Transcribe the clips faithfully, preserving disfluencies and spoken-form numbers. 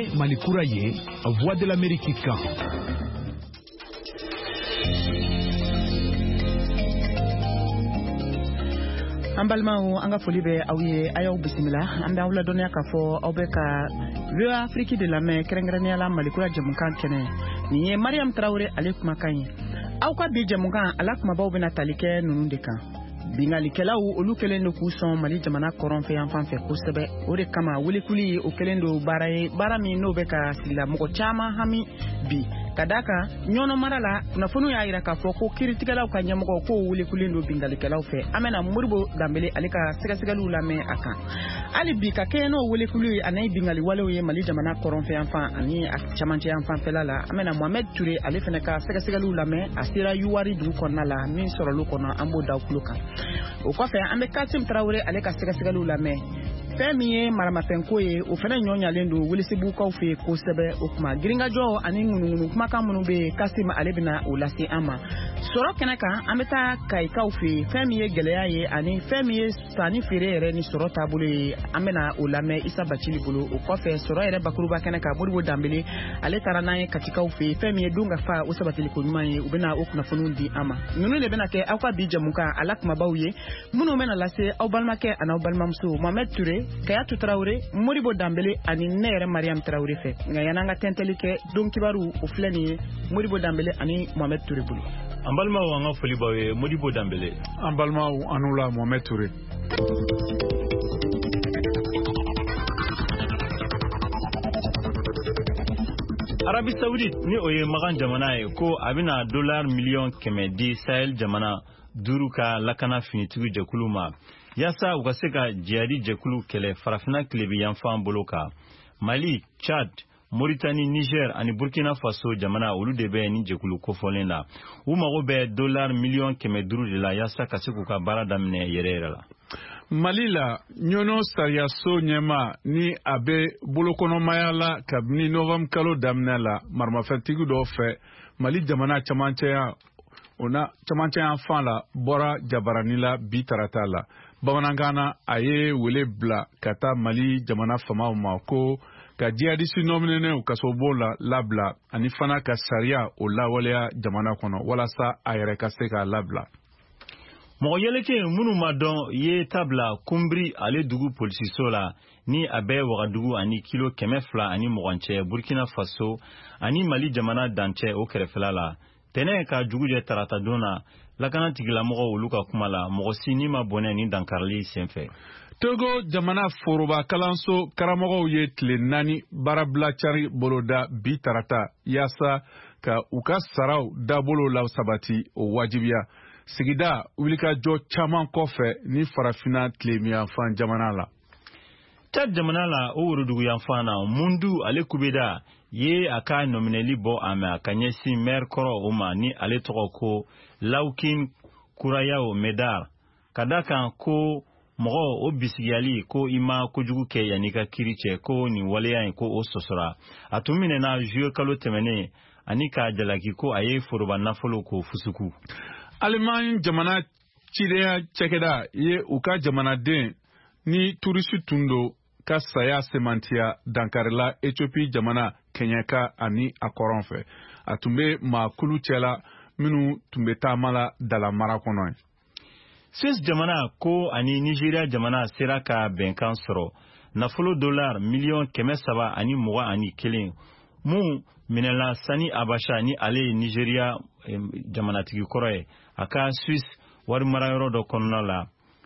ye Malikura ye Voix de l'Amérique kan. An balimaw an ka foli bɛ aw ye a y'aw bisimila an bɛ aw ladɔnniya k'a fɔ aw bɛ ka V O A Afrique de lamɛn kɛrɛnkɛrɛnnenya la Malikura jamukan kɛnɛ nin ye Mariam Tarawele ale kumakan ye aw ka bi jamukan ala kumabaw bɛna tali kɛ ninnu de kan bingalikɛlaw olu kɛlen do k'u sɔn Mali jamana kɔrɔnfɛ yan fan fɛ kosɛbɛ o de kama welikuli o kɛlen do baara ye baara min n'o bɛ ka sigila mɔgɔ caman hami bi ka d'a kan ɲɔnɔ mara la kunnafoniw y'a jira k'a fɔ ko kiiritigɛlaw ka ɲɛmɔgɔ k'o welekulen do bingalikɛlaw fɛ an bɛna Moribo Danbele ale ka sɛgɛsɛgɛliw lamɛn a kan hali bi ka kɛ n'o welekuli ye ani bingali walew ye Mali jamana kɔrɔnfɛ yan fan ani a camancɛ yan fanfɛla la an bɛna Mohamed Touré ale fana ka sɛgɛsɛgɛliw lamɛn a sera Yuwari dugu kɔnɔna la min sɔrɔlu kɔnɔ an b'o da kulo kan o kɔfɛ an bɛ Kasim Tarawele ale ka sɛgɛsɛgɛliw lamɛn fɛn min ye maramafɛnko ye o fana ɲɔɲalen do welesibukaw fɛ kosɛbɛ o kuma girinkajɔ ani ŋunuŋunu kumakan minnu bɛ Kasim ale bɛna o lase an ma sɔrɔ kɛnɛ kan an bɛ taa kayikaw fɛ fɛn min ye gɛlɛya ye ani fɛn min ye sanni feere yɛrɛ ni sɔrɔ taabolo ye an bɛna o lamɛn Isa Bacili bolo o kɔfɛ sɔrɔ yɛrɛ bakuruba kɛnɛ kan Moribo Danbele ale taara n'an ye katikaw fɛ fɛn min ye don ka fa o sabatiliko ɲuman ye u bɛna o kunnafoniw di an ma ninnu de bɛna kɛ aw ka bi jamukan ala kumabaw ye minnu bɛna lase aw balimakɛ ani aw balimamuso Mohamed Touré Kayatu Tarawele Moribo Danbele ani ne yɛrɛ Mariam Tarawele fɛ nka yan'an ka tɛntɛli kɛ don kibaru o filɛ nin ye Moribo Danbele ani Mohamed Touré bolo an balimaw an ka foli b'aw ye Moribo Danbele an balimaw an'u la Mohamed Touré Arabie Saoudite ni o ye Magan jamana ye ko a bɛna dollar miliyɔn kɛmɛ di Sahel jamana duuru ka lakana finitigiw jɛkulu ma yasa u ka se ka jihadi jɛkulu kɛlɛ farafina tilebi yanfan bolo kan Mali, Chad, Mauritanie, Niger ani Burkina Faso jamana olu de bɛ ni jɛkulu kofɔlen la u mago bɛ dollar miliyɔn kɛmɛ duuru de la yasa ka se k'u ka baara daminɛ yɛrɛ yɛrɛ la Mali la ɲɔnɔ sariyaso ɲɛma ni a bɛ bolokɔnɔmaya la kabini novembre kalo daminɛ la maramafɛntigi dɔw fɛ Mali jamana camancɛya o na camancɛya fan la bɔra jabarani la bi tarata la bamanankan na a ye wele bila ka taa Mali jamana famaw ma ko ka jihadisi nɔminɛnɛw kasobon la labila ani fana ka sariya o lawaleya jamana kɔnɔ walasa a yɛrɛ ka se k'a labila mɔgɔ yɛlɛkɛ minnu ma dɔn ye tabla kumbiri ale dugu polisiso la ni a bɛ Wagadugu ani kilo kɛmɛ fila ani mugan cɛ Burkina Faso ani Mali jamana dancɛ o kɛrɛfɛla la tɛnɛ ka jugujɛ tarata don na lakana tigilamɔgɔ olu ka kuma la mɔgɔ si ni ma bɔnɛ ni dankarili senfɛ Togo jamana foroba kalanso karamɔgɔw ye tile naani baarabilacari boloda bi tarata yasa ka u ka saraw dabolo la sabati o wajibiya sigida wulikajɔ caman kɔfɛ ni farafina tilemiyanfan jamana la Chad jamana la o worodugu yanfan na Mundu ale kubeda ye a ka nominɛli bɔ a mɛ a ka ɲɛsin maire kɔrɔ o ma ni ale tɔgɔ ko Laukin Kurayao Medar ka da kan ko mɔgɔ o bisigiyali ko i ma kojugu kɛ yanni ka kiri cɛ ko nin waleya in ko o sɔsɔra a tun minɛna juillet kalo tɛmɛnen ani ka jalaki ko a ye foroba nafolo ko fusuku Allemagne jamana cideya cɛkɛda ye u ka jamanaden ni turisi tun do ka saya semantiya dankarila Ethiopie jamana Kenyaka ani a kɔrɔn fɛ a tun bɛ maakulu cɛla minnu tun bɛ taama la dala mara kɔnɔ Swiss jamana ko ani Nigeria jamana sera ka bɛnkan sɔrɔ nafolo dollar miliyɔn kɛmɛ saba ani mugan ani kelen mun minɛla Sani Abacha ni ale ye Nigeria jamanatigi kɔrɔ ye a ka Swiss wari marayɔrɔ dɔ kɔnɔna la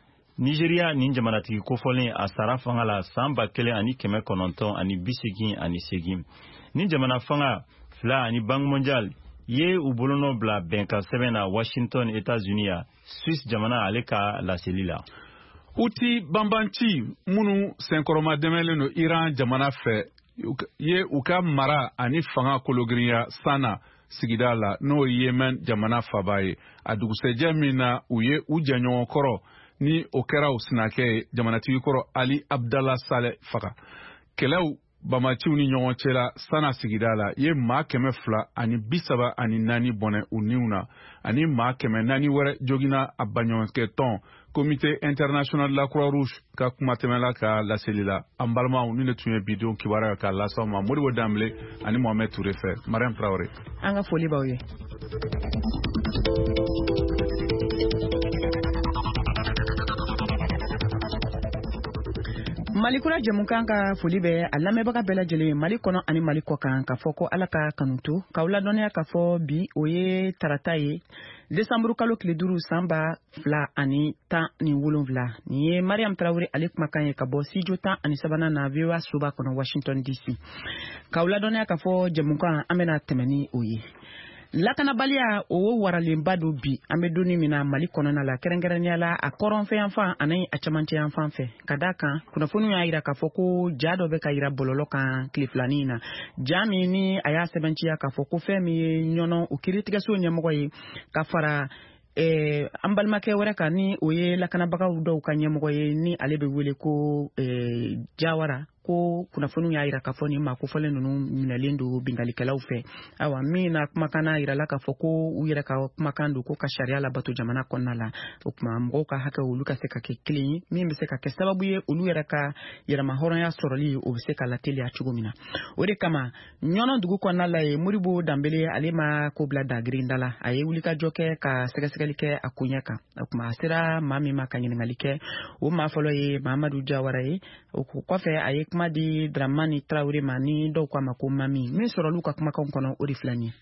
Nigeria ni jamanatigi kofɔlen a sara fanga la san ba kelen ani kɛmɛ kɔnɔntɔn ani bi segin ani segin ni jamana fanga fila ani Banque mondiale ye u bolonɔ bila bɛnkan sɛbɛn na Washington États-Unis ya Swiss jamana ale ka laseli la Uti banbanci minnu senkɔrɔma dɛmɛlen do Iran jamana fɛ ye u ka mara ani fanga kologirinya sana sigida la n'o ye Yemen jamana faba ye a dugusɛjɛ min na u ye u jɛɲɔgɔn kɔrɔ ni o kɛra u sinakɛ jamanatigi kɔrɔ Ali Abdallah Saleh faga kɛlɛw bamaciw ni ɲɔgɔn cɛla sana sigida la ye maa kɛmɛ fila ani bi saba ani naani bɔnɛ u niw na ani maa kɛmɛ naani wɛrɛ jogina a baɲɔgɔnkɛ tɔn comité international de la Croix-Rouge ka kuma tɛmɛla ka laseli la an balimaw ni ne tun ye bidenw kibaruya ka lasaw ma Modibo Dambele ani Mohamed Touré fɛ Mariam Traoré an ka foli b'aw ye. Malikura Jamukan ka foli bɛ a lamɛnbaga bɛɛ lajɛlen Mali kɔnɔ ani Mali kɔ kan ka fɔ ko Ala ka kanuto k'aw ladɔnniya ka fɔ bi o ye tarata ye Desanburu kalo tile duuru san ba fila ani tan ni wolonwula nin ye Mariam Traoré ale kumakan ye ka bɔ studio tan ani sabanan na V O A soba kɔnɔ Washington D C k'aw ladɔnniya ka fɔ Jamukan an bɛna tɛmɛ ni o ye. Lakanabaliya o waralenba do bi an bɛ donni min na Mali kɔnɔna la kɛrɛnkɛrɛnnenya la a kɔrɔnfɛ yanfan ani a cɛmancɛ yanfan fɛ ka d'a kan kunnafoniw y'a jira k'a fɔ ko ja dɔ bɛ ka jira bɔlɔlɔ kan tile filanin na ja min ni a y'a sɛbɛnciya k'a fɔ ko fɛn min ye ɲɔnɔ o kiiritigɛso ɲɛmɔgɔ ye ka fara Eh, an balimakɛ wɛrɛ kan ni o ye lakanabagaw dɔw ka ɲɛmɔgɔ ye ni ale bɛ wele ko eh, Jawara ko kunnafoniw y'a jira k'a fɔ nin maa kofɔlen ninnu minɛlen don bingalikɛlaw fɛ awa min na kumakan n'a jirala k'a fɔ ko u yɛrɛ ka kumakan don ko ka sariya labato jamana kɔnɔna la o tuma mɔgɔw ka hakɛ olu ka se ka kɛ kelen ye min bɛ se ka kɛ sababu ye olu yɛrɛ ka yɛrɛma hɔrɔnya sɔrɔli o bɛ se ka lateliya cogo min na o de kama ɲɔnɔ dugu kɔnɔna la ye Modibo Dambele ale ma ko bila dagirinda la a ye wulikajɔ kɛ ka sɛgɛsɛgɛli kɛ a ko ɲɛ kan o tuma a sera maa min ma ka ɲininkali kɛ o maa fɔlɔ ye Mahamadu Jawara ye o kɔfɛ a ye kuma di Dramani Traoré ma ni dɔw k'a ma ko Mami min sɔrɔlu ka kumakanw kɔnɔ o de filɛ nin ye.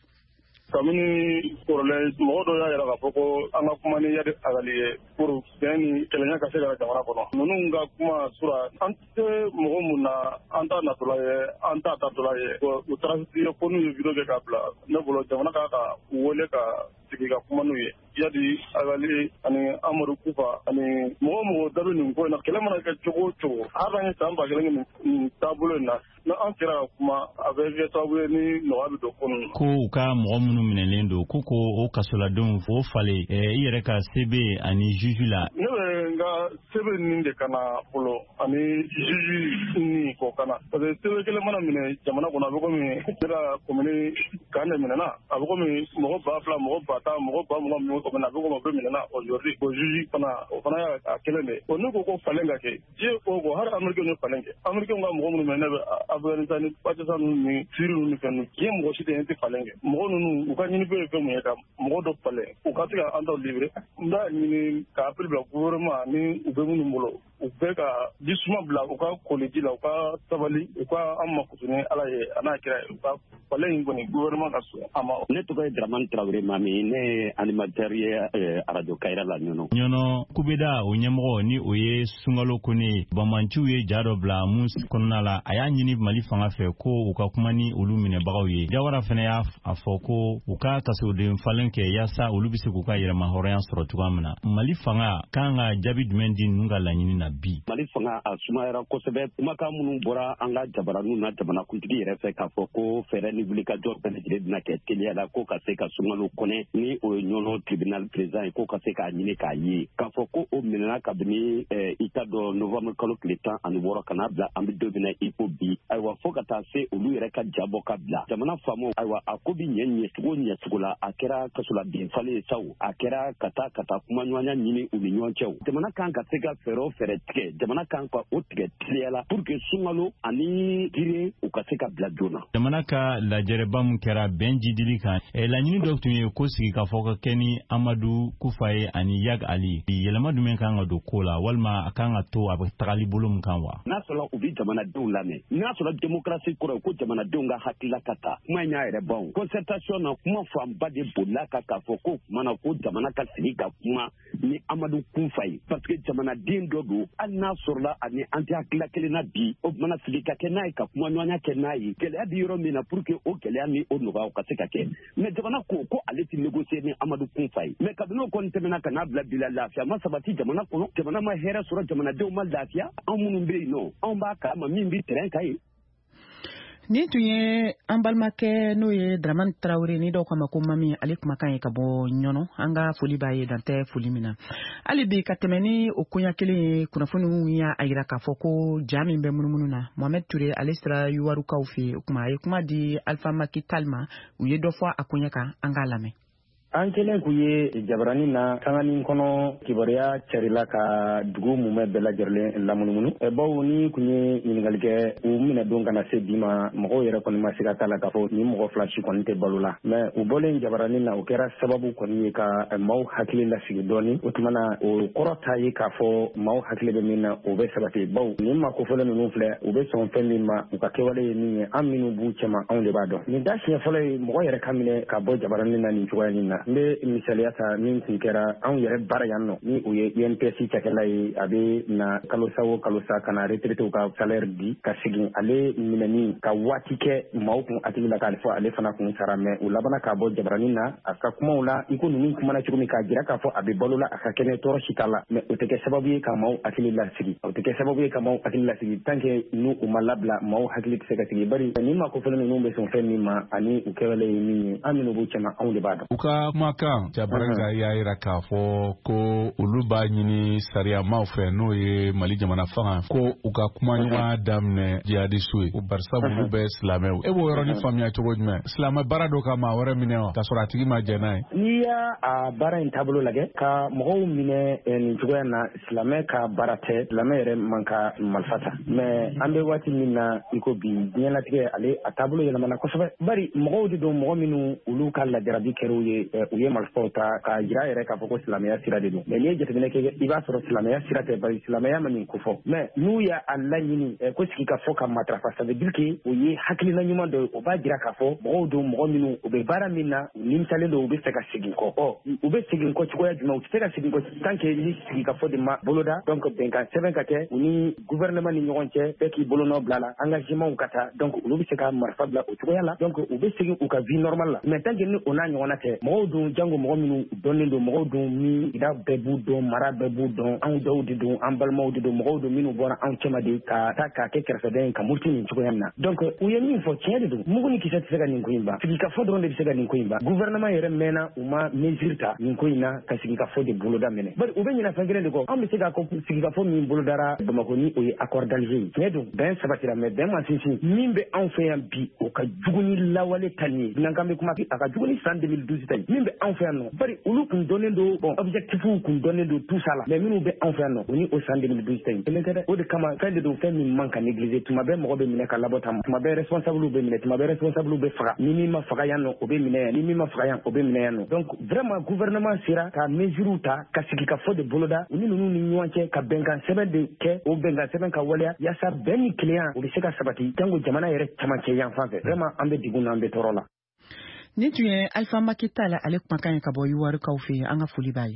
Kabini kɔrɔlen mɔgɔ dɔw y'a jira k'a fɔ ko an ka kuma ni Yadi Agali ye pour bɛn ni kɛlɛɲɛ ka se ka jamana kɔnɔ. Ninnu ka kuma sura an tɛ mɔgɔ mun na an t'a natɔla ye an t'a tatɔla ye u taara ko n'u ye video kɛ k'a bila ne bolo jamana kan ka wele ka sigi ka kuma n'u ye Yadi Agali ani Amadu Kufa ani mɔgɔ mɔgɔ da bɛ nin ko in na kɛlɛ mana kɛ cogo o cogo hali an ye san ba kelen nin taabolo in na na an sera ka kuma a bɛ kɛ sababu ye ni nɔgɔya bɛ don ko ninnu na. Ko u ka mɔgɔ minnu minɛlen don ko ko o kasoladenw o falen i yɛrɛ ka sebe ani juge la. Ne bɛ n ka sebe nin de kana fɔlɔ ani juge ni k'o kana parce que sebe kelen mana minɛ jamana kɔnɔ a bɛ komi sera komini kan de minɛna a bɛ komi mɔgɔ ba fila mɔgɔ ba tan mɔgɔ ba mugan minnu kɔmi a bɛ komi o bɛ minɛna aujourd'hui o juge fana o fana y'a kelen de o ne ko ko falen ka kɛ diɲɛ ko ko hali américain ye falen kɛ américain ka mɔgɔ minnu minɛ ne bɛ Afghanistan ni Pakistan ni Syrie ni fɛn ninnu diɲɛ mɔgɔ si tɛ falen kɛ mɔgɔ ninnu u ka ɲini bɛ fɛn mun ye ka mɔgɔ dɔ falen u ka se ka an taw libéré n b'a ɲini ka appel bila gouvernement ni u bɛ minnu bolo u bɛɛ ka jisuma bila u ka koliji la u ka sabali u ka an makutu ni Ala ye a n'a kira u ka falen in kɔni gouvernement ka sɔn a ma. Ne tɔgɔ ye Dramani Traoré Mami ne ye animateur ye radio Kayira la ɲɔnɔ. ɲɔnɔ kubeda o ɲɛmɔgɔ ni o ye Sunkalo Kone Bamanciw ye ja dɔ bila mun kɔnɔna la a y'a ɲini Mali fanga fɛ ko u ka kuma ni olu minɛbagaw ye Jawara fana y'a fɔ ko u ka kasoden falen kɛ yaasa olu bɛ se k'u ka yɛrɛma hɔrɔnya sɔrɔ cogoya min na Mali fanga kan ka jaabi jumɛn di ninnu ka laɲini na bi. Mali fanga a sumayara kosɛbɛ kumakan minnu bɔra an ka jabaraniw na jamanakuntigi yɛrɛ fɛ k'a fɔ ko fɛɛrɛ ni wulikajɔ bɛɛ lajɛlen bɛna kɛ teliya la ko ka se ka Sunkalo Kone ni o ye ɲɔnɔ tribunal président ye ko ka se k'a ɲini k'a ye k'a fɔ ko o minɛna kabini i t'a dɔn novembre kalo tile tan ani wɔɔrɔ ka n'a bila an bɛ don min na i ko bi ayiwa fo ka taa se olu yɛrɛ ka jabɔ ka bila jamana faamaw ayiwa a ko bi ɲɛ ɲɛcogo ɲɛcogo la a kɛra kasoladen falen ye saw a kɛra ka taa ka taa kumaɲɔgɔnya ɲini u ni ɲɔgɔn cɛw jamana kan ka se ka fɛɛrɛ o fɛɛrɛ tigɛ jamana kan ka o tigɛ teliya la pour que Sunkalo ani Gire u ka se ka bila joona. Jamana ka lajɛrɛba min kɛra bɛn jidili kan laɲini dɔ tun ye ko sigi ka fɔ ka kɛ ni Amadu Kufa ye ani Yag Ali yɛlɛma jumɛn kan ka don ko la walima a kan ka to a bɛ tagali bolo min kan wa. N'a sɔrɔ u bɛ jamanadenw lamɛn n'a sɔrɔ démocratie kɔrɔ ko jamanadenw ka hakilila ka ta kuma in y'a yɛrɛ ban concertation na kuma fanba de bolila ka k'a fɔ ko kuma na ko jamana ka sigi ka kuma ni Amadu Kufa ye parce que jamanaden dɔ don hali n'a sɔrɔla ani an tɛ hakilila kelen na bi o mana sigi ka kɛ n'a ye ka kuma ɲɔgɔnya kɛ n'a ye gɛlɛya bɛ yɔrɔ min na pour que o gɛlɛya ni o nɔgɔya ka se ka kɛ mais jamana ko ko ale tɛ négocier ni Amadu Kufa ye mais kabini o kɔni tɛmɛna ka n'a bila bi la lafiya ma sabati jamana kɔnɔ jamana ma hɛrɛ sɔrɔ jamanadenw ma lafiya anw minnu bɛ yen nɔ anw b'a kalama min bɛ terrain kan ye. Nin tun ye an balimakɛ n'o ye Dramani Traoré ni dɔw k'a ma ko Mami ale kumakan ye ka bɔ ɲɔnɔ an ka foli b'a ye dan tɛ foli min na hali bi ka tɛmɛ ni o koɲɛ kelen ye kunnafoniw y'a jira k'a fɔ ko ja min bɛ munumunu na Mohamed Touré ale sera Yuwarukaw fɛ yen o kuma a ye kuma di Alpha Macky Tall ma u ye dɔ fɔ a koɲɛ kan an k'a lamɛn. an kelen ku ye jabarani na kangani kono kibaruya carila ka dugu mumɛ bɛɛ lajɛlen lamunumunu bawo ni kun ye ɲininkali kɛ u minɛ don kana se bi ma mɔgɔw yɛrɛ kɔni ma se ka taa la k'a fɔ ni mɔgɔ fila si kɔni tɛ balo la mɛ u bɔlen jabarani na o kɛra sababu kɔni ye ka maaw hakili lasigi dɔɔni o tuma na o kɔrɔ t'a ye k'a fɔ maaw hakili bɛ min na o bɛ sabati bawo nin ma kofɔlen ninnu filɛ u bɛ sɔn fɛn min ma u ka kɛwale ye min ye an minnu b'u cɛma anw de b'a dɔn nin da siɲɛ fɔlɔ ye mɔgɔ yɛrɛ ka minɛ ka bɔ jabarani na nin cogoya nin na n bɛ misaliya ta min tun kɛra anw yɛrɛ baara yan nɔ ni o ye U N P S cakɛla ye a bɛ na kalosa o kalosa ka na retraité ka salaire di ka segin ale minɛni ka waati kɛ maaw kun hakili la k'ale fɔ ale fana kun sara mɛ u labana k'a bɔ jabarani na a ka kumaw la i ko ninnu kumana cogo min k'a jira k'a fɔ a bɛ balo la a ka kɛnɛ tɔɔrɔ si t'a la mɛ o tɛ kɛ sababu ye ka maaw hakili lasigi o tɛ kɛ sababu ye ka maaw hakili lasigi tant que n'u u ma labila maaw hakili tɛ se ka sigi bari ni ma ko fɛn ninnu bɛ sɔn fɛn min ma ani u kɛwale ye min ye an minnu b'u cɛma anw de b'a dɔn. U ka kumakan jabarani y'a yira k'a fɔ ko olu b'a ɲini sariyamaw fɛ n'o ye Mali jamana fanga ko u ka kuma ɲɔgɔn daminɛ jihadistu ye ko barisa olu bɛ silamɛw e b'o yɔrɔnin faamuya cogo jumɛn silamɛ baara dɔ ka maa wɛrɛ minɛ wa k'a sɔrɔ a tigi ma jɛn n'a ye. N'i y'a a baara in taabolo lajɛ ka mɔgɔw minɛ nin cogoya na silamɛ ka baara tɛ silamɛ yɛrɛ man ka marifa ta mɛ an bɛ waati min na i ko bi diɲɛlatigɛ ale a taabolo yɛlɛmana kosɛbɛ bari mɔgɔw de don mɔgɔ minnu olu ka lajarabi kɛr'u ye u ye marifaw ta k'a jira yɛrɛ k'a fɔ ko silamɛya sira de don mɛ n'i ye jateminɛ kɛ i b'a sɔrɔ silamɛya sira tɛ bari silamɛya ma nin ko fɔ mɛ n'u y'a laɲini ko sigi ka fɔ ka matarafa ça veut dire que o ye hakilina ɲuman dɔ ye o b'a jira k'a fɔ mɔgɔw don mɔgɔ minnu u bɛ baara min na u nimisalen don u bɛ fɛ ka segin kɔ ɔ u bɛ segin kɔ cogoya jumɛn u tɛ se ka segin kɔ tant que ni sigi ka fɔ de ma boloda donc bɛnkan sɛbɛn ka kɛ u ni gouvernement ni ɲɔgɔn cɛ bɛɛ k'i bolonɔ bila la engagement ka taa donc olu bɛ se ka marifa bila o cogoya la donc u bɛ segin u ka vie normale la mais tant que ni o n'a ɲɔgɔnna tɛ mɔgɔw don jango mɔgɔ minnu dɔnnen don mɔgɔw don min da bɛɛ b'u dɔn mara bɛɛ b'u dɔn anw dɔw de don an balimaw de don mɔgɔw don minnu bɔra anw cɛma de ka taa k'a kɛ kɛrɛfɛdɛn ye ka muruti nin cogoya min na donc u ye min fɔ tiɲɛ de don mugu ni kisɛ tɛ se ka nin ko in ban sigi ka fɔ dɔrɔn de bɛ se ka nin ko in ban gouvernement yɛrɛ mɛnna u ma mesure ta nin ko in na ka sigi ka fɔ de boloda minɛ bari u bɛ ɲinɛ fɛn kelen de kɔ an bɛ se k'a fɔ sigi ka fɔ min bolodara Bamako ni o ye accord d'Alger ye tiɲɛ don bɛn sabatira mais bɛn ma sinsin min bɛ anw fɛ yan bi o ka jugu ni lawale ta nin ye n'an kan bɛ kuma a ka jugu ni san deux mille douze ta ye min bɛ anw fɛ yan nɔ bari olu kun dɔnnen don bon objectifs kun dɔnnen don tout ça la mais minnu bɛ anw fɛ yan nɔ o ni o san deux mille douze ta ye kelen tɛ dɛ o de kama fɛn de don fɛn min man ka négliger tuma bɛɛ mɔgɔ bɛ minɛ ka labɔ ta tuma bɛɛ responsable bɛ minɛ tuma bɛɛ responsable bɛ faga ni min ma faga yan nɔ o bɛ minɛ yan ni min ma faga yan o bɛ minɛ yan nɔ donc vraiment gouvernement sera ka mesure ta ka sigi ka fɔ de boloda u ni ninnu ni ɲɔgɔn cɛ ka bɛnkan sɛbɛn de kɛ o bɛnkan sɛbɛn ka waleya yaasa bɛn ni kelenya o bɛ se ka sabati jango jamana yɛrɛ camancɛ yan fan fɛ vraiment an bɛ degun na an bɛ tɔɔrɔ la. Nin tun ye Alpha Makita la ale kumakan ye ka bɔ Ivoirikaw fɛ yen an ka foli b'a ye.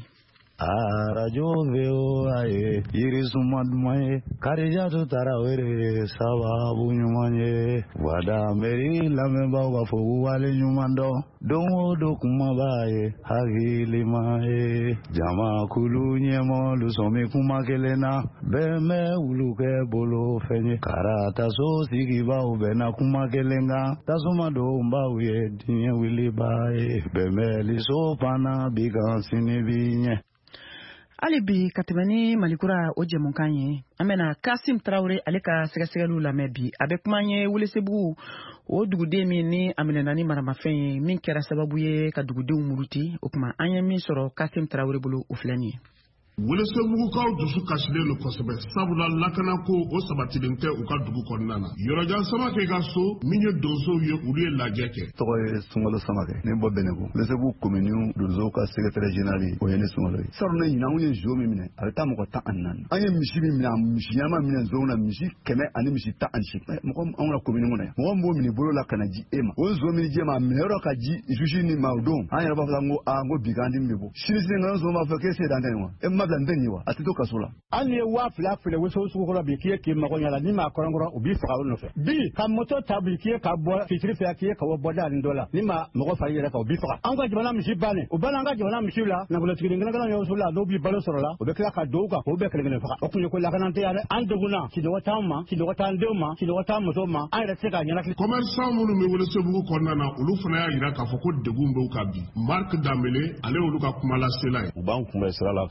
arajo V O A ye yirisuma duman ye Karijatu Tarawele sababu ɲuman ye wada meri lamɛnbaaw b'a fɔ wale ɲuman dɔn don o don kuma b'a ye hakilima ye jamakulu ɲɛmɔlu sɔmi kuma kelen na bɛn bɛ wulu kɛ bolo fɛn ye karataso sigibaw bɛnna kuma kelen kan tasuma donbaw ye diɲɛ wiliba ye bɛnbɛliso panna bi kan sini bi ɲɛ. Ali bi ka tɛmɛ ni Malikura o jɛmukan ye an bɛna Kasim Tarawele ale ka sɛgɛsɛgɛliw lamɛn bi a bɛ kuma ye Welesebugu o duguden min ni a minɛna ni maramafɛn ye min kɛra sababu ye ka dugudenw muruti o kuma an ye min sɔrɔ Kasim Tarawele bolo o filɛ nin ye. Welesebugukaw dusu kasilen don kosɛbɛ sabula lakana ko o sabatilen tɛ u ka dugu kɔnɔna na yɔrɔjan Samakɛ ka so min ye donsow ye olu ye lajɛ kɛ. Tɔgɔ ye Sunkalo Samakɛ ne bɔ Bɛnɛko Welesebugu commune donsow ka secrétaire général o ye ne Sunkalo ye sɔrɔ ne ɲinan anw ye zo min minɛ a bɛ taa mɔgɔ tan ani naani an ye misi min minɛ misi ɲama minɛ nzonw na misi kɛmɛ ani misi tan ani seegin mɔgɔ anw ka commune kɔnɔ yan mɔgɔ min b'o minɛ bolo la ka na di e ma o zo min jɛ ma minɛ yɔrɔ ka di juge ni ma o don an yɛrɛ b'a fɔ n ko aa n ko bi k'an dimi bɛ bɔ sini sini nkalon sɔn b'a fɔ k'e se dan tɛ nin wa e ma bila n tɛ nin ye wa a tɛ to kaso la. An ye waa fila fila Welesebugu sugu kɔrɔ bi k'i ye k'i mago ɲa la ni maa kɔrɔnkɔrɔ u b'i faga o nɔfɛ bi ka moto ta bi k'i ye ka bɔ fitiri fɛ k'i ye ka bɔ bɔda ani dɔ la ni maa mɔgɔ fari yɛrɛ kan u b'i faga anw ka jamana misi bannen o banna an ka jamana misiw la nafolotigi kelen kelen y'o su la dɔw b'i balo sɔrɔ la o bɛ tila ka dɔw kan k'o bɛɛ kelen kelen faga o kun ye ko lakana tɛ yan dɛ an degunna sinɔgɔ t'an ma sinɔgɔ t'an denw ma sinɔgɔ t'an musow ma an yɛrɛ tɛ se k'a ɲɛnakili. Commerçant minnu bɛ Welesebugu kɔnɔna na olu fana y'a jira k'a fɔ ko degun b'u kan bi Mark Dambele ale olu ka kuma lasela ye. U b'an kunbɛn sira la k'an ka wari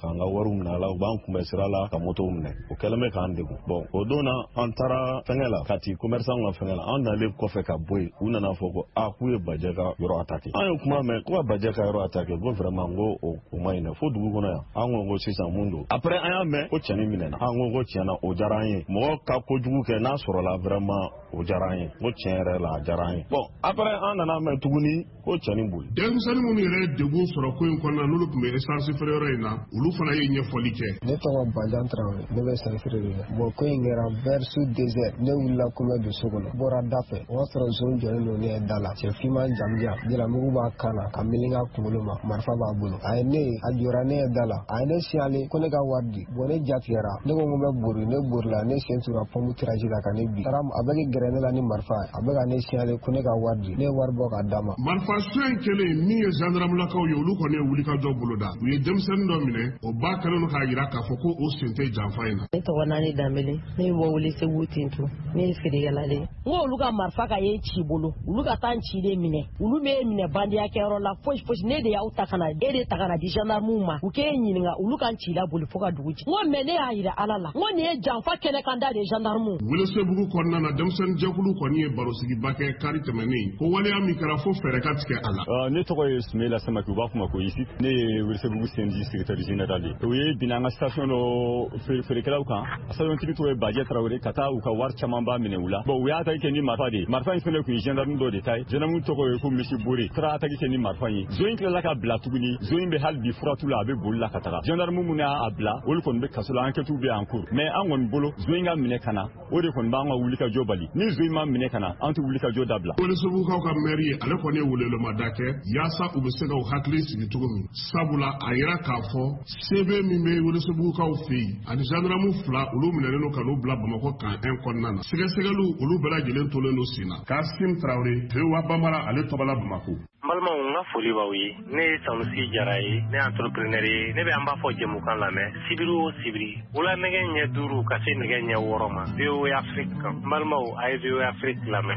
gendarmerie minɛ la u b'an kunbɛn sira la ka moto minɛ o kɛlen bɛ k'an degun bon o don na an taara fɛngɛ la Kati commerçant ka fɛngɛ la an nalen kɔfɛ ka bɔ yen u nana fɔ ko a k'u ye Bajɛ ka yɔrɔ attaqué an ye kuma mɛn ko ka Bajɛ ka yɔrɔ attaqué ko vraiment ko o ma ɲinɛ fo dugu kɔnɔ yan an ko ko sisan mun don après an y'a mɛn ko cɛnin minɛna an ko ko tiɲɛna o diyara an ye mɔgɔ ka kojugu kɛ n'a sɔrɔla vraiment o diyara an ye ko tiɲɛ yɛrɛ la a diyara an ye bon après an nana mɛn tuguni ko cɛnin boli denmisɛnnin minnu yɛrɛ degun sɔrɔ ko in kɔnɔna n'olu tun bɛ essence feere yɔrɔ in na olu fana ye ɲɛfɔli kɛ ne tɔgɔ Bajan Traoré ne bɛ essence feere de la bon ko in kɛra vers sous désert ne wulila kunbɛ don so kɔnɔ bɔra da fɛ o y'a sɔrɔ zon jɔlen don ne ye da la cɛ finman jamujan jalamugu b'a kan na ka meleke a kunkolo ma marifa b'a bolo a ye ne ye a jɔra ne ye da la a ye ne signalé ko ne ka wari di bon ne jatigɛra ne ko n bɛ bori ne borila ne sen tura pomme tirage la ka ne bi taara a bɛ gɛrɛ ne la ni marifa a bɛ ka ne signalé ko ne ka wari di ne ye wari bɔ k'a d'a ma marifa soin kelen min ye gendarmelakaw ye olu kɔni ye wulikajɔ boloda u ye denmisɛnnin dɔ minɛ o ba kɛlen don k'a jira k'a fɔ ko o sen tɛ janfa in na ne tɔgɔ Nani Danbele ne bɛ bɔ Welesebugu Tintu ne ye feerekɛla de ye n ko olu ka marifa ka ye ci bolo olu ka taa ci de minɛ olu bɛ minɛ bandiya kɛyɔrɔ la fosi fosi ne de y'aw ta kana e de ta kana di gendarmew ma u k'e ɲininka olu kan ci la boli fo ka dugu ci n ko mais ne y'a jira Ala la n ko nin ye janfa kɛnɛ kan da de gendarmew Welesebugu kɔnɔna na denmisɛnnin jɛkulu kɔni ye barosigiba kɛ kari tɛmɛnen ko waleya min kɛra fo fɛɛrɛ ka tigɛ a la ne tɔgɔ ye Sumela Samake u b'a fɔ ma ko Isi ne ye Welesebugu C N D secrétaire général ye o ye binna an ka station dɔ feerekɛlaw kan station tigi tɔgɔ ye Bajɛ Traoré ka taa u ka wari caman ba minɛ u la bon u y'a attaqué ni marifa de ye marifa in fɛnɛ kun ye gendarme dɔ de ta ye gendarme tɔgɔ ye ko Misi Bore taara attaqué kɛ ni marifa in ye zon in tilala ka bila tuguni zon in bɛ hali bi furatu la a bɛ boli la ka taga gendarme mun y'a bila olu kɔni bɛ kaso la enquête bɛ en cours mais an kɔni bolo zon in ka minɛ ka na o de kɔni b'an ka wulikajɔ bali ni zon in ma minɛ ka na an tɛ wulikajɔ dabila Welesebugukaw ka maire ye ale kɔni ye welelomada kɛ yaasa u bɛ se ka u hakili sigi cogo min sabula a yira k'a fɔ sebe min bɛ Welesebugukaw fɛ yen ani gendarme fila olu minɛnen don ka n'u bila Bamakɔ kan un kɔnɔna na sɛgɛsɛgɛliw olu bɛɛ lajɛlen tolen don sen na Kasim Traoré V O A Bamara ale tɔgɔla Bamako n balimaw n ka foli b'aw ye ne ye Sanusi Jara ye ne ye entrepreneur ye ne bɛ an b'a fɔ jɛmukan lamɛn sibiri o sibiri wula nɛgɛ ɲɛ duuru ka se nɛgɛ ɲɛ wɔɔrɔ ma V O A Afrique kan n balimaw a ye V O A Afrique lamɛn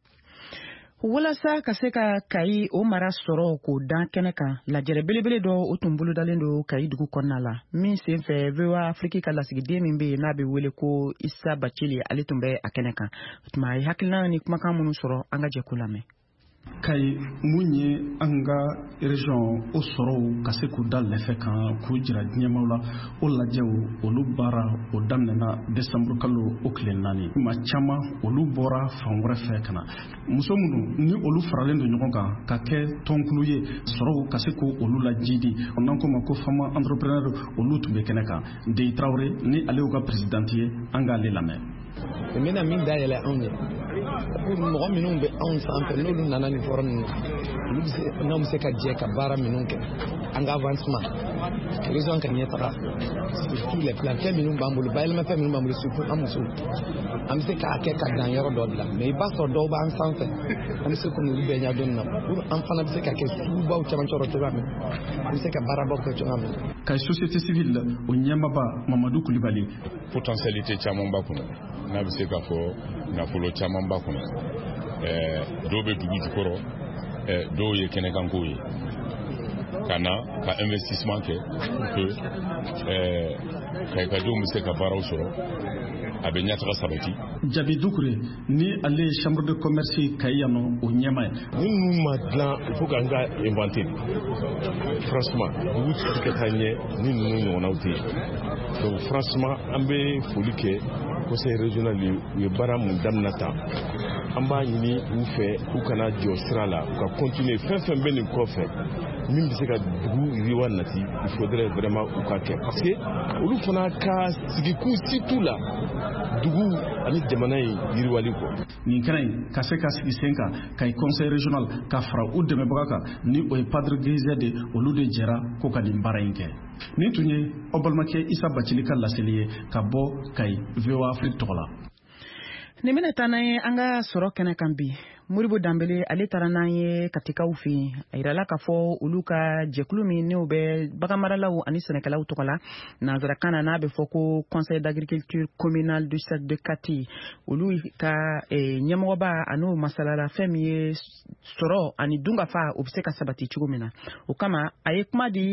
walasa ka se ka Kayi o mara sɔrɔ k'o dan kɛnɛ kan lajɛrɛ belebele dɔ o tun bolodalen don Kayi dugu kɔnɔna la min sen fɛ V O A Afrique ka lasigiden min bɛ yen n'a bɛ wele ko Isa Bacili ale tun bɛ a kɛnɛ kan o tuma a ye hakilina ni kumakan minnu sɔrɔ an ka jɛ k'o lamɛn Kayi mun ye an ka région o sɔrɔw ka se k'u da lɛfɛ kan k'u jira diɲɛmaw la o lajɛw olu baara o daminɛna décembre kalo o tile naani ma caman olu bɔra fan wɛrɛ fɛ ka na muso minnu ni olu faralen don ɲɔgɔn kan ka kɛ tɔnkulu ye sɔrɔw ka se ko olu la jidi n'an ko ma ko fama entrepreneur olu tun bɛ kɛnɛ kan Deyi Traoré ni ale y'u ka présidente ye an k'ale lamɛn n bɛna min dayɛlɛ anw ye mɔgɔ minnu bɛ anw sanfɛ n'olu nana nin fɔra ninnu olu bɛ se n'anw bɛ se ka jɛ ka baara minnu kɛ an ka avancement région ka ɲɛtaga surtout les plans fɛn minnu b'an bolo bayɛlɛmafɛn minnu b'an bolo surtout an musow an bɛ se k'a kɛ ka dan yɔrɔ dɔ de la mais i b'a sɔrɔ dɔw b'an sanfɛ an bɛ se k'olu bɛɛ ɲɛdɔn na pour an fana bɛ se ka kɛ sugubaw caman cɔrɔ cogoya min an bɛ se ka baarabaw kɛ cogoya min ka société civile o ɲɛmaaba Mamadu Kulibali potentialité caman b'a kɔnɔ n'a bɛ se ka fɔ nafolo caman b'a kɔnɔ dɔw bɛ dugu jukɔrɔ dɔw ye kɛnɛkanko ye ka na ka investissement kɛ pour que kayikadenw bɛ se ka baaraw sɔrɔ a bɛ ɲɛtaga sabati Jabi Dukure ni ale ye chambre de commerce Kayi yan nɔ o ɲɛma ye ni ninnu ma dilan il faut k'an ka inventer franchement dugu tɛ ka taa ɲɛ ni ninnu ɲɔgɔnnaw tɛ yen donc franchement an bɛ foli kɛ conseil régional ye u ye baara mun daminɛ tan an b'a ɲini u fɛ u kana jɔ sira la u ka continuer fɛn fɛn bɛ nin kɔfɛ min bɛ se ka dugu yiriwa nati il faudrait vraiment u ka kɛ parce que olu fana ka sigikun surtout la dugu ani jamana in yiriwali kɔ nin kɛnɛ in ka se ka sigi sen kan Kayi conseil régional ka fara u dɛmɛbaga kan ni o ye Padre Geyze de olu de jɛra ko ka nin baara in kɛ nin tun ye aw balimakɛ Isa Bacili ka laseli ye ka bɔ Kayi V O A Afrique tɔgɔ la nin bɛna taa n'an ye an ka sɔrɔ kɛnɛ kan bi Moribo Danbele ale taara n'an ye katikaw fɛ yen a yirala k'a fɔ olu ka jɛkulu min n'o bɛ baganmaralaw ani sɛnɛkɛlaw tɔgɔ la nanzarakan na n'a bɛ fɔ ko conseil d'agriculture communal du cercle de Kati olu ka ɲɛmɔgɔba an'o masalala fɛn min ye sɔrɔ ani dunkafa o bɛ se ka sabati cogo min na o kama a ye kuma di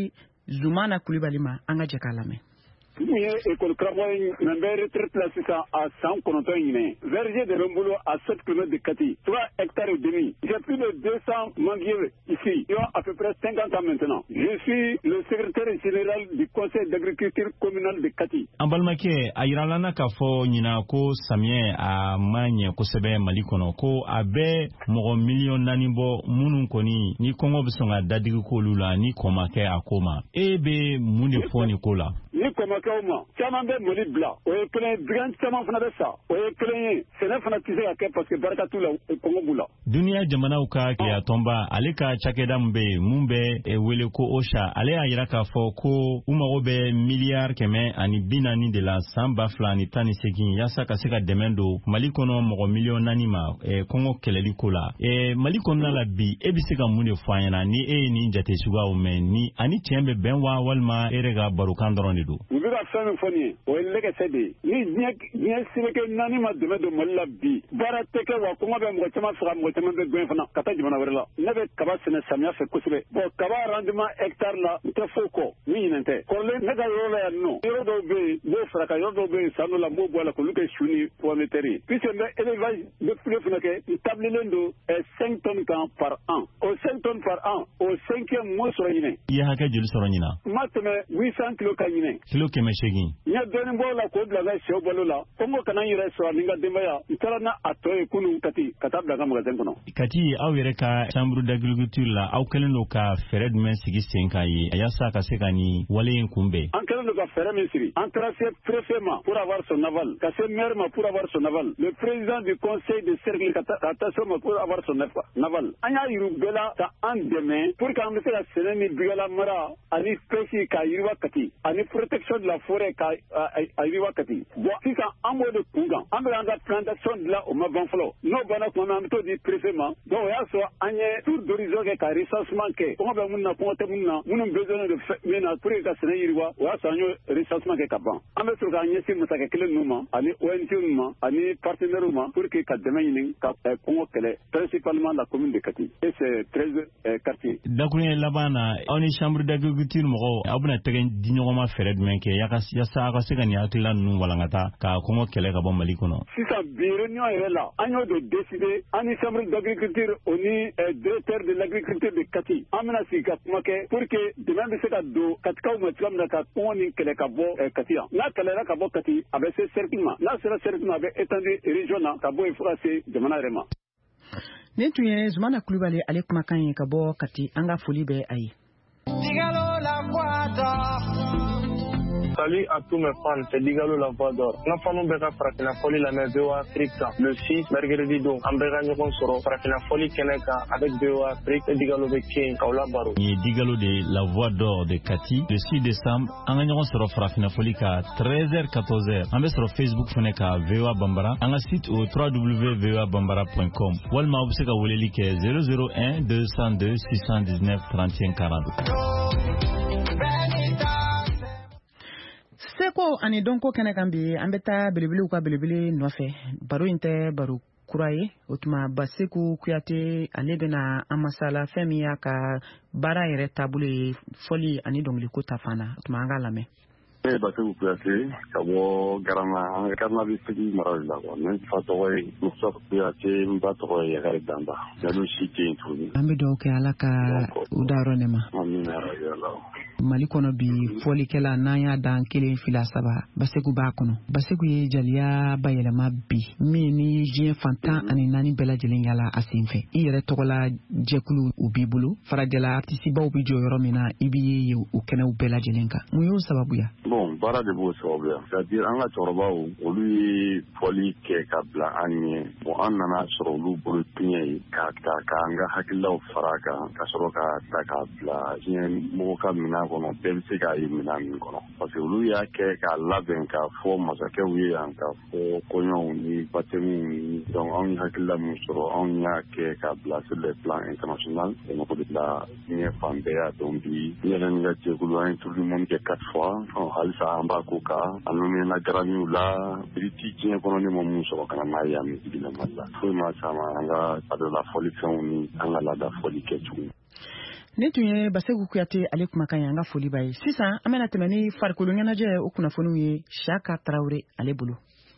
Zumana Coulibaly ma an ka jɛ k'a lamɛn. Mun ye école karamɔgɔ in mais n bɛ retraite la sisan a san kɔnɔntɔn ɲinɛ. Verger de bɛ n bolo à sept kilomètres de Kati, trois hectares et demi. J'ai plus de deux cents manguiers ici. Ils ont à peu près cinquante ans maintenant. Je suis le secrétaire général du conseil d'agriculture communal de Kati. An balimakɛ a yirala na k'a fɔ ɲina ko samiyɛ a ma ɲɛ kosɛbɛ Mali kɔnɔ ko a bɛ mɔgɔ miliyɔn naani bɔ minnu kɔni ni kɔngɔ bɛ sɔn ka dadigi k'olu la ni kɔ ma kɛ a ko ma. E bɛ mun de fɔ nin ko la? Ni kɔmakɛw ma caman bɛ Mali bila o ye kelen ye bigan caman fana bɛ sa o ye kelen ye sɛnɛ fana tɛ se ka kɛ parce que barika t'u la kɔngɔ b'u la. Duniya jamanaw ka kiyatɔnba ale ka cakɛda min bɛ yen mun bɛ wele ko OCHA ale y'a yira k'a fɔ ko u mago bɛ miliyari kɛmɛ ani bi naani de la san ba fila ani tan ni segin yaasa ka se ka dɛmɛ don Mali kɔnɔ mɔgɔ miliyɔn naani ma kɔngɔ kɛlɛli ko la. Mali kɔnɔna la bi e bɛ se ka mun de fɔ an ɲɛna ni e ye nin jate suguyaw mɛn ni ani tiɲɛ bɛ bɛn wa walima e yɛrɛ ka barokan dɔrɔn de don. U bɛ ka fɛn min fɔ nin ye o ye lɛgɛsɛ de ye ni diɲɛ diɲɛ seleke naani ma dɛmɛ don Mali la bi baara tɛ kɛ wa kɔngɔ bɛ mɔgɔ caman faga mɔgɔ caman bɛ gɛn fana ka taa jamana wɛrɛ la. Ne bɛ kaba sɛnɛ samiya fɛ kosɛbɛ bon kaba rendement hectare la n tɛ foyi kɔ min ɲinɛn tɛ kɔrɔlen ne ka yɔrɔ la yan nɔ yɔrɔ dɔw bɛ yen n b'o faraka yɔrɔ dɔw bɛ yen san dɔ la n b'o bɔ a la k'olu kɛ su ni pomme de terre ye puisque n bɛ élevage de poulet fana kɛ n tablilen don cinq tonnes kan par an o cinq tonnes par an o cinquième m'o sɔrɔ ɲinɛ. I ye hakɛ joli sɔrɔ ɲina? n ma tɛmɛ huit cents kilos kan ɲinɛ. kilo kɛmɛ seegin. n ye dɔɔnin bɔ o la k'o bila n ka sɛw balo la kɔngɔ kana n yɛrɛ sɔrɔ ani n ka denbaya n taara n'a a tɔ ye kunun Kati ka taa bila n ka magasin kɔnɔ. Kati aw yɛrɛ ka chambre d'agriculture la aw kɛlen don ka fɛɛrɛ jumɛn sigi sen kan ye yaasa ka se ka nin wale in kunbɛn? An kɛlen don ka fɛɛrɛ min sigi an taara se préfet ma pour avoir son aval ka se maire ma pour avoir son aval le président du conseil de cercle ka taa se ma pour avoir son aval an y'a yiru bɛɛ la ka an dɛmɛ pour que an bɛ se ka sɛnɛ ni bigala mara ani pêche ka yiriwa Kati ani protection de la forêt ka a yiriwa Kati bon sisan an b'o de kun kan an bɛ an ka plantation dilan o ma ban fɔlɔ n'o banna tuma min an bɛ t'o di préfet ma donc o y'a sɔrɔ an ye tour d'horizon kɛ ka recensement kɛ kɔngɔ bɛ minnu na kɔngɔ tɛ minnu na minnu besoin de min na pour que ka sɛnɛ yiriwa o y'a sɔrɔ an y'o recensement kɛ ka ban an bɛ sɔrɔ k'an ɲɛsin masakɛ kelen ninnu ma ani O N G ninnu ma ani partenaires ma pour que ka dɛmɛ ɲini ka kɔngɔ kɛlɛ principalement la commune de Kati et c'est treize quartiers. Dakuruɲɛ laban na aw ni chambre d'agriculture mɔgɔw aw bɛna tɛgɛ di ɲɔgɔn ma fɛɛrɛ jumɛn kɛ yaasa aw ka se ka nin hakilila ninnu walankata ka kɔngɔ kɛlɛ ka bɔ Mali kɔnɔ? Sisan bi réunion yɛrɛ la an y'o de décider an ni chambre d'agriculture o ni directeur de l'agriculture de Kati an bɛna sigi ka kuma kɛ pour que dɛmɛ bɛ se ka don katikaw ma cogoya min na ka kɔngɔ ni kɛlɛ ka bɔ Kati yan n'a kɛlɛla ka bɔ Kati a bɛ se cercle ma n'a sera cercle ma a bɛ étendre région na ka bɔ yen fo ka se jamana yɛrɛ ma. Nin tun ye Zumana Coulibaly ale kumakan ye ka bɔ Kati an ka foli bɛ a ye. Salut à tous mes fans, c'est Digalo la voix d'or. N'a pas nous beka Farafina Foli la mais V O Afrique le six mercredi donc en beka ñokon soro Farafina Foli Keneka avec V O Afrique et Digalo be King Kaula Baro. Ni Digalo de la voix d'or de Kati le six décembre en ñokon soro Farafina Foli ka treize heures quatorze heures. En sur Facebook fene ka V O A Bambara en site au w w w point v o a bambara point com. Walma obse ka woleli ke zéro zéro un deux cent deux six cent dix-neuf trente et un quarante. Seko ani donko kɛnɛ kan bi an bɛ taa belebelew ka belebele nɔfɛ baro in tɛ baro kura ye o tuma Baseku Kuyate ale bɛna an masala fɛn min y'a ka baara yɛrɛ taabolo ye fɔli ani dɔnkiliko ta fan na o tuma an k'a lamɛn. Ne ye Baseku Kuyate ka bɔ Garama Garama bɛ segi mara de la quoi ne fa tɔgɔ ye Musa Kuyate n ba tɔgɔ ye Yakari Damba jalo si tɛ yen tuguni. An bɛ dugawu kɛ Ala ka u dayɔrɔ nɛɛma. Amina yarabi. Mali kɔnɔ bi fɔlikɛla n'an y'a dan kelen fila saba Baseku b'a kɔnɔ. Baseku ye jaliya bayɛlɛma bi min ni diɲɛ fantan ani naani bɛɛ lajɛlen yala a sen fɛ. I yɛrɛ tɔgɔla jɛkulu u b'i bolo farajɛla artisibaw bi jɔ yɔrɔ min na i b'i ye o kɛnɛw bɛɛ lajɛlen kan. Mun y'o sababuya? Bon baara de b'o sababuya c'est-à-dire an ka cɛkɔrɔbaw olu ye fɔli kɛ ka bila an ɲɛ bon an nana sɔrɔ olu bolo tiɲɛ ye ka ta k'an ka hakililaw fara kan ka sɔrɔ ka ta k'a bila diɲɛ mɔgɔ ka minɛn kɔnɔ bɛɛ bɛ se k'a ye minɛn min kɔnɔ parce que olu y'a kɛ k'a labɛn k'a fɔ masakɛw ye yan k'a fɔ kɔɲɔw ni baptêmes ni donc anw ye hakilila min sɔrɔ anw y'a kɛ k'a bila sur le plan international donc o de la diɲɛ fan bɛɛ y'a dɔn bi ne yɛrɛ ni ka jɛkulu an ye tour du monde kɛ quatre fois halisa an b'a ko kan an nommé garamiw la biriti diɲɛ kɔnɔ ne ma mun sɔrɔ ka na n'a ye yan sigila Mali la foyi ma caman an ka a dɔ la fɔlifɛnw ni an ka laada fɔli kɛ cogo. ne tun ye Basegu Kuyate ale kumakan ye an ka foli b'a ye. Sisan an bɛna tɛmɛ ni farikolo ɲɛnajɛ o kunnafoniw ye Saka Tarawele ale bolo.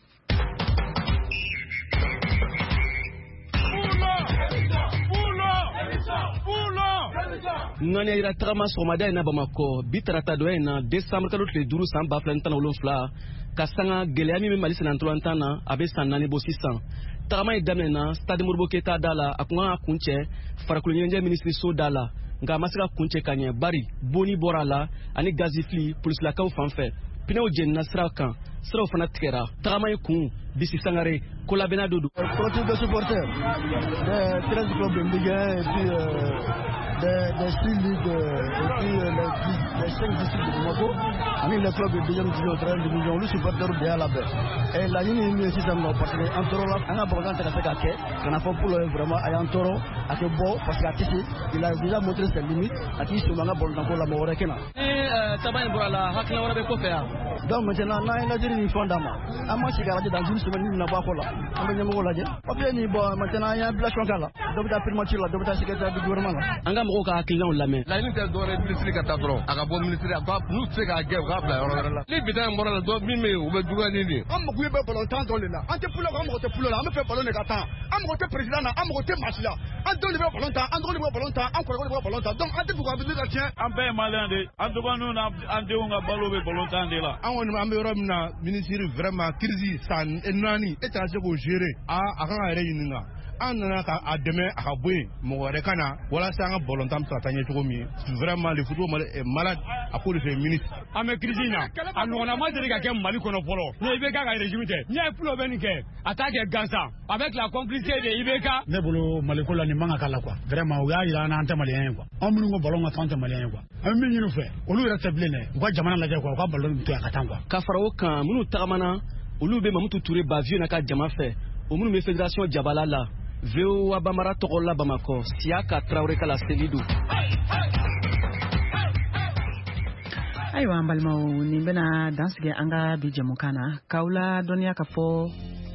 Ngani ira tagama somada ina Bamako bitarata do ina December kalo tile duru san ba filan tan wolonfila ka sanga gɛlɛya min bɛ Mali senantolantan na a bɛ san naani bɔ sisan. Tagama ye daminɛ na Stade Modibo Keita da la a kun ka kuncɛ farikolo ɲɛnajɛ minisiri so da la nka a ma se ka kuncɛ ka ɲɛ bari boni bɔra a la ani gazi fili polisilakaw fan fɛ pnew jenina sira kan siraw fana tigɛra. Tagama ye kun Bisi Sangare ko labɛnna do do. Collectif de supporters des treize clubs de Ligue un et puis euh, des, des six ligues et puis euh, les, les cinq districts de Bamako, avec les clubs de deuxième division, troisième division, le supporter de la baie. Et la ligne est système parce que en toro là, on a besoin de faire quelque chose, qu'on a fait pour le vraiment à en toro, à que beau parce qu'à Tissi, il a déjà montré ses limites, à qui se manga bon dans la mort kena. Et tabac pour la hakna wala be ko faire. Donc maintenant, na ina diri ni fondama. Ama sigara dans une semaine ni na ba ko la. Amba nyamo la je. Papier ni bon maintenant il y a un blachon là. Donc ta primature là, donc ta secrétaire du gouvernement là. Anga moko ka hakilna wala me. La unité d'ordre ministre ka tabro. Aga bon ministre ka nous se ka ge ka bla yoro la. Li bidan mbora la do mi me o be duga ni ni. Am ko yebe ballon temps don le na. Ante pulo am ko te pulo la. Am fe ballon ne ka tan. Am ko te président na, am ko te match là. An don le ballon temps, an don le ballon temps, an ko le ballon temps. Donc ante ko ka bi ka tien. Am be malin de. An do nu na an de nga balo be ballon temps de la. An woni am be rom na ministre vraiment crise san enani étranger ko gérer a akan a réunir nga. An nana ka a demain a ka boy mo wore kana wala sa nga ballon temps sa tanye to mi. Vraiment le football est malade à cause de ce ministre. Am crise na. An wona ma dire ka ke Mali kono polo. Ne Ibeka ka régime te. Ni e pulo ben ke. Attaque Gansa avec la complicité de Ibeka. Ne bolo Mali ko la ni manga kala quoi. Vraiment o ya ira na ante malien quoi. On mu ngo ballon ma tante malien quoi. Am mi ñu fe. Olu rétablir ne. Ko jamana la je quoi. Ko ballon to ya katan quoi. Ka farawo kan munu tagamana olu be Mamutu Touré ba vieux na ka jama fe. O munu me fédération Jabala la. Veo Abamara Togola Bamako, Siaka Traoré Kala Selidu. Ayiwa an balimaw nin bɛna dansigi an ka bi jɛmukan na k'aw la dɔnniya ka fɔ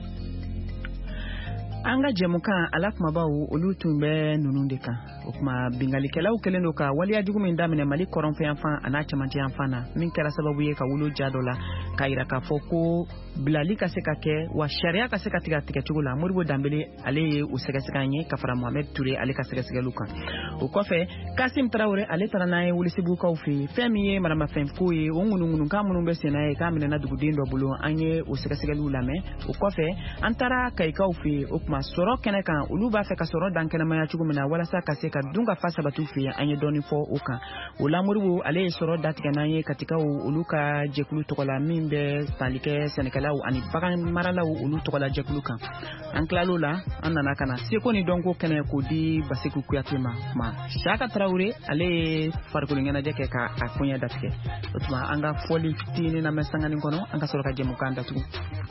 an ka jɛmukan ala kumabaw olu tun bɛ ninnu de kan o kuma bingalikɛlaw kɛlen don ka waliya jugu min daminɛ Mali kɔrɔnfɛ yanfan a n'a cɛmancɛ yanfan na min kɛra sababu ye ka wolo ja dɔ la k'a yira k'a fɔ ko bilali ka se ka kɛ wa sariya ka se ka tigɛ tigɛ cogo la Modibo Dambele ale ye o sɛgɛsɛgɛ an ye ka fara Mohamed Touré ale ka sɛgɛsɛgɛliw kan o kɔfɛ Kasim Traoré ale taara n'a ye Welesebugukaw fɛ yen fɛn min ye maramafɛn ko ye o ŋunuŋunukan minnu bɛ sen na ye k'a minɛna duguden dɔ bolo an ye o sɛgɛsɛgɛliw lamɛn o kɔfɛ an taara Kayikaw fɛ yen o kuma sɔrɔ kɛnɛ kan olu b'a fɛ ka sɔrɔ dan kɛnɛmaya cogo min na walasa ka se ka dun ka fa sabatiw fɛ yen an ye dɔɔni fɔ o kan o la Modibo ale ye sɔrɔ datigɛ n'an ye katikaw olu ka jɛkulu tɔgɔ la min bɛ tali kɛ sɛnɛkɛlaw ani bagan maralaw olu tɔgɔ la jɛkulu kan an tilal'o la an nana ka na seko ni dɔnko kɛnɛ k'o di Basegu Kuyate ma ma Saka Tarawele ale ye farikolo ɲɛnajɛ kɛ ka a koɲɛ datigɛ o tuma an ka fɔli fitinin lamɛn sanganin kɔnɔ an ka sɔrɔ ka jɛmukan datugu.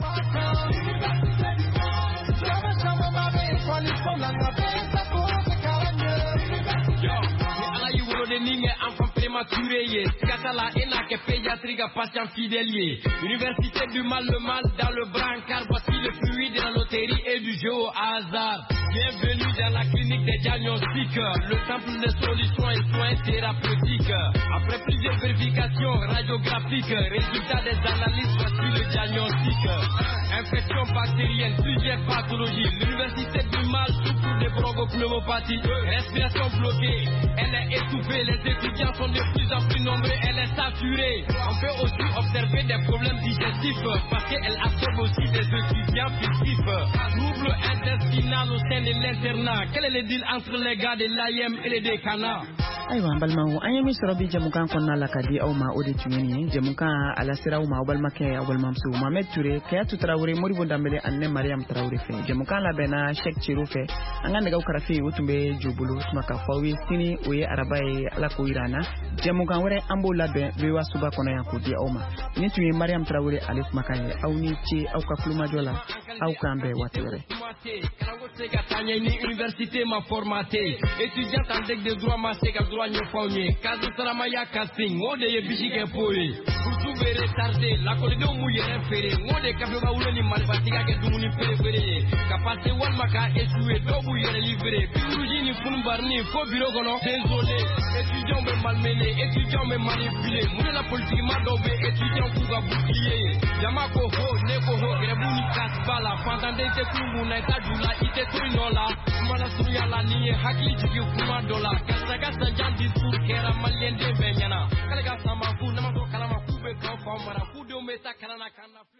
Prématuré, Skatala et la pédiatrique à patient fidèle. Université du mal, le mal dans le brancard. Voici le fluide de la loterie et du jeu au hasard. Bienvenue dans la clinique des diagnostics, le temple des solutions et soins thérapeutiques. Après plusieurs vérifications radiographiques, résultats des analyses, voici le diagnostic. Infection bactérienne, plusieurs pathologies. L'université du mal souffre des bronchopneumopathies. Respiration bloquée, elle est étouffée. Les étudiants sont de plus en plus nombreux, elle est saturée. On peut aussi observer des problèmes digestifs parce qu'elle absorbe aussi des étudiants fictifs. Trouble intestinal au sein de l'internat. Quel est le deal entre les gars de l'A I M et les décanats? Ayiwa balimaw an ye min sɔrɔ bi jɛmukan kɔnɔna la ka di aw ma o de tun ye nin ye jɛmukan a lasera aw ma aw balimakɛ aw balimamuso Mohamed Touré Kayatu Tarawele Modibo Dambele ani ne Mariam Tarawele fɛ jɛmukan labɛnna Cheikh Ciro fɛ an ka nɛgɛw karafe o tun bɛ jo bolo tuma ka fɔ aw ye sini o ye araba ye ala k'o yira an na jɛmukan wɛrɛ an b'o labɛn V O A suba kɔnɔ yan k'o di aw ma nin tun ye Mariam Tarawele ale kumakan ye aw ni ce aw ka kulumajɔ la aw k'an bɛn waati wɛrɛ. Segatanya ni université m'a formaté. Étudiant en deck de droit ma sega droit nyofanye. Kazu saramaya casting, ngode ye bishike poe. Kutu bere tardé, la colonne mouillé référé. Ngode kabeba ule ni malbatiga ke dumuni préféré. Kapase wan maka échoué, dobu yere livré. Biruji ni funbarni, faux bureau kono. Désolé, étudiant me malmené, étudiant me manipulé. Moune la politique m'a dobé, étudiant kouga bouclier. Yamako ho, neko ho, grebuni kasbala. Fantande te kumbu na etajula, ite tuinola. Mana suya la niye hakli jiki kuma dola. Kasa kasa jandi sur kera malien de benyana. Kalega sama ku, nama to kalama kube kau fambara. Kudo meta kanana kana.